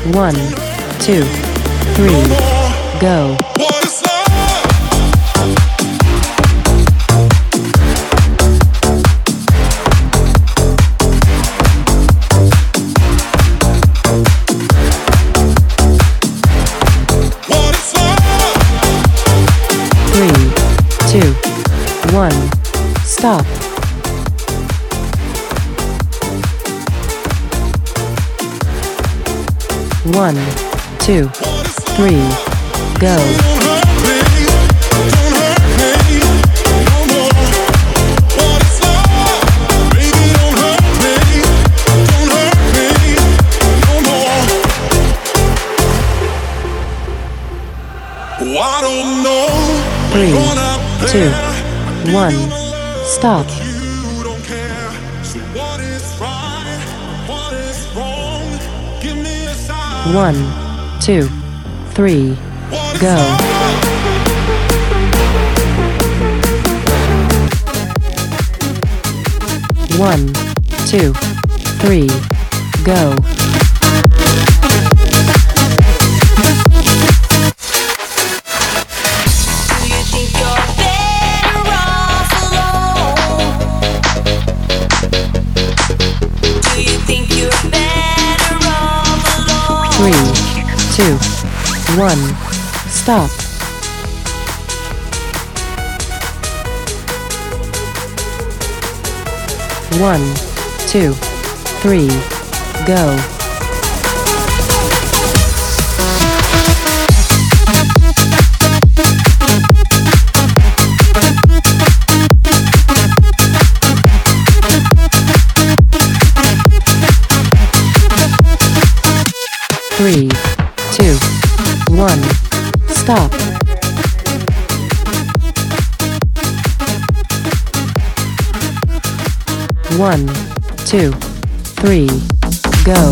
1, 2, 3, go. 3, 2, 1, stop. 1, 2, 3, go. 3, 2, 1, stop. 1, 2, 3, go. 1, 2, 3, go. 3, 2, 1, stop. 1, 2, 3, go. 3, 2, 1, stop. 1, 2, 3, go.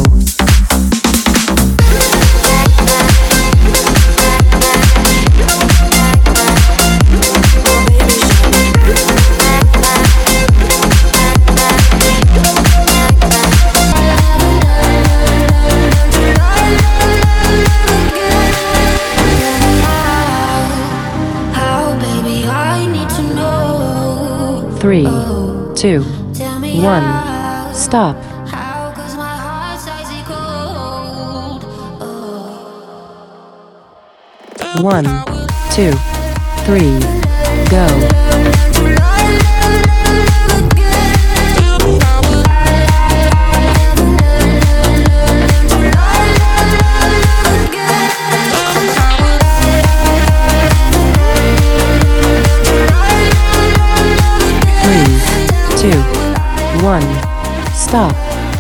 3, 2, 1, stop. 1, 2, 3, go. 2, 1, stop.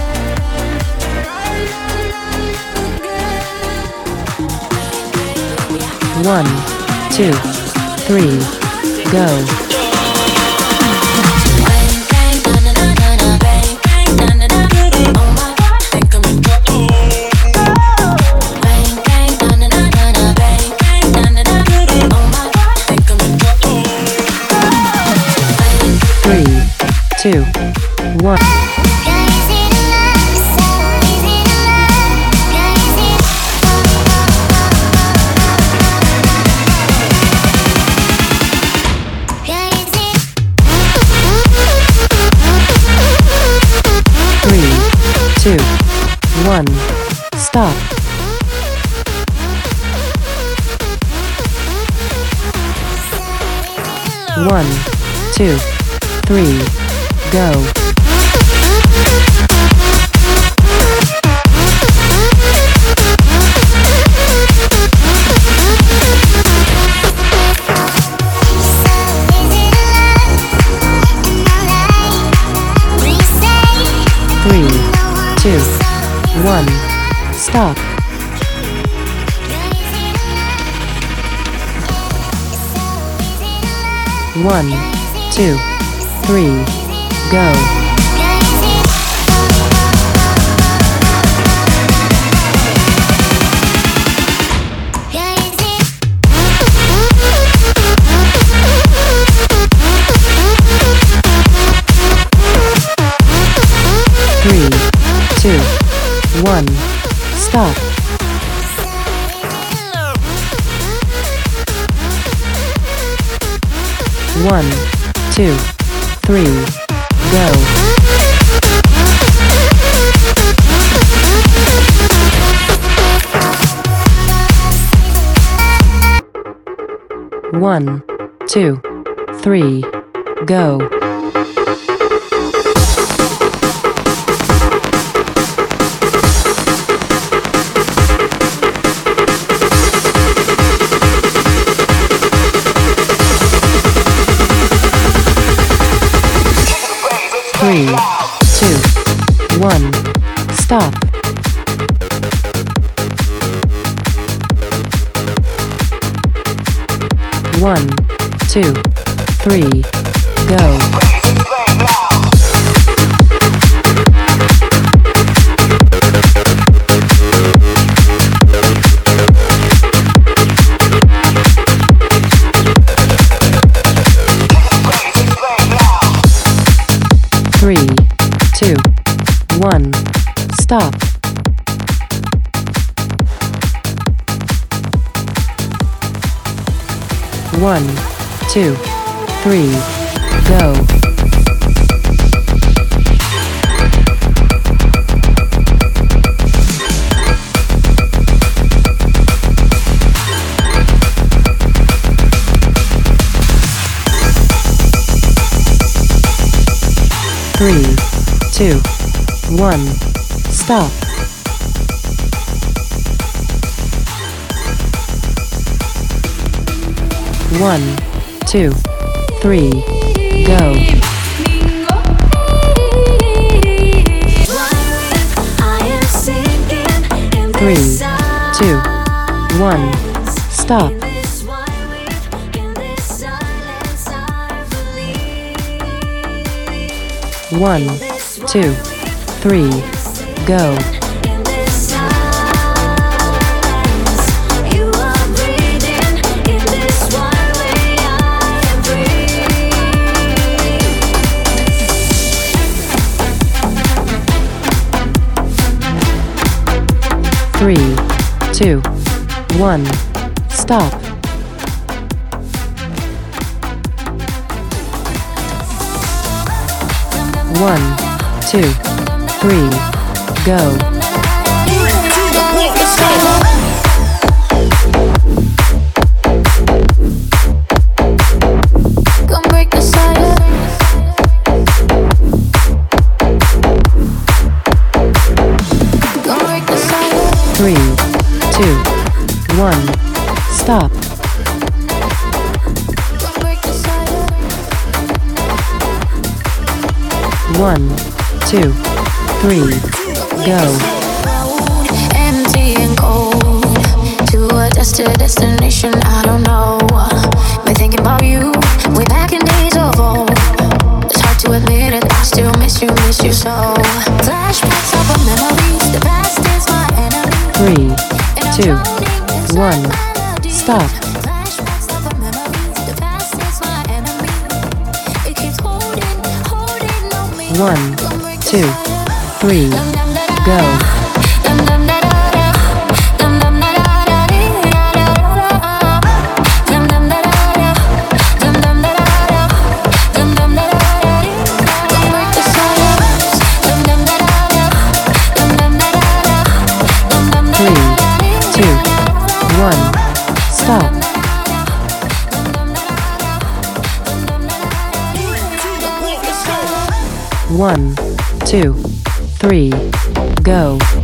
1, 2, 3, go. 3, 2, 1. 3, 2, 1, stop. 1, 2, 3, go. 3, 2, 1, stop. 1, 2, 3, go. 3, 2, 1, stop. 1, 2, 3, go. 1, 2, 3, go. 3, 2, 1, stop. 1, 2, 3, go. 3, 2, 1, stop. 1, 2, 3, go. 3, 2, 1, stop. 1, 2, 3, go. 3, 2, 1, stop. 1, 2, 3, go. 3, 2, 1, stop. 1, 2, 3, go. 3, 2, 1, stop. 1, 2, 3, go. Empty and cold to a destination I don't know. Been thinking about you way back in days of old. It's hard to admit it, I still miss you so. Flashbacks of our memories, the past is my enemy. 3, 2, 1, stop. Flashbacks of our memories, the past is my enemy. It keeps holding on me. 1, 2, 3, go. 3, 2, 1, stop. 1, 2, 3, go.